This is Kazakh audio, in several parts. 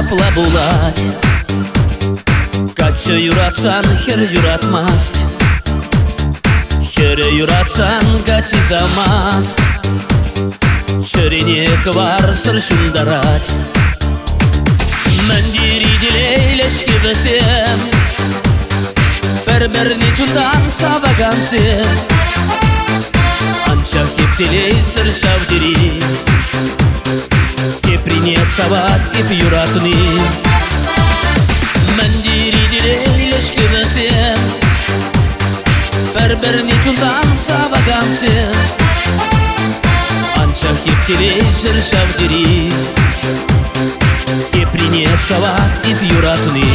шапла булать. Кача юратсан хер юратмаст, хере юратсан гати замаст. Чөрене квар сыр шундарать. Мандири дилейлешки бесем, бір-біріне чундан сабагансе. Анча хептелей сыр шавдери, кеприне сабат кеп юратыны. Мандири дилейлешки бесем, бір-біріне чундан сабагансе. Анча хептелей сыр шавдери, кеприне сабат кеп юратыны.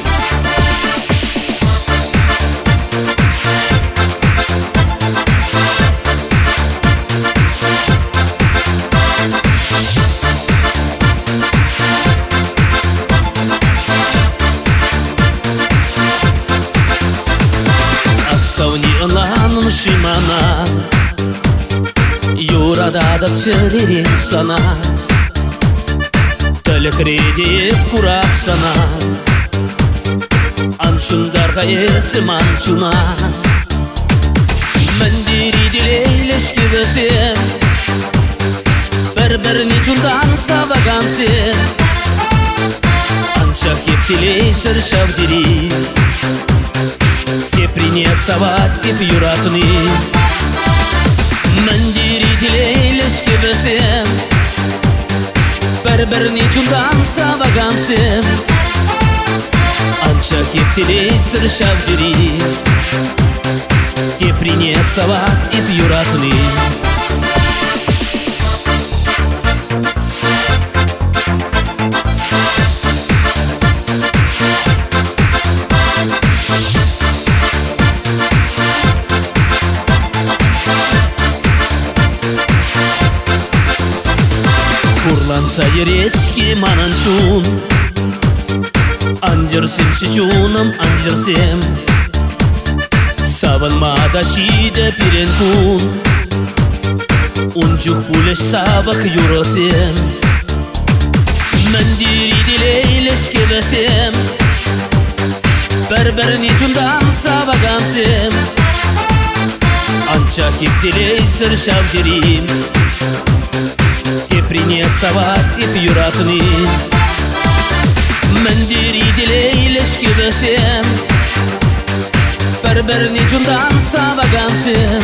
Сауни ыланын шимана, юрада дапчыререн сана. Тілікредеп курап сана, аншындарға есім аншуна. Міндері дилейлешке бөсем, бір-біріне чундан сабагансе. Анча хептелей сыр шавдери, кеприне сабат кеп юратыны. Міндері дилейлешке бөсем, бір-біріне чундан сабагансе. Анча хептелей сыр шавдери, кеприне сабат кеп юратыны. Курланса еречки мананчун, андерсем шичунам андерсем. Саванмада шиде пиренкун, унчух пулеш сабак юросем. Міндері дилейлешке бөсем, бір-біріне чундан сабагансем. Анча хептелей сыр шавдерим, кеприне сабат кеп юратыны. Міндері дилейлешке бөсем, бір-біріне чундан сабагансе.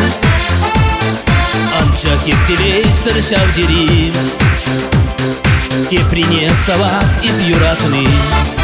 Анча хептелей сыр шавдерим, кеприне сабат кеп юратыны.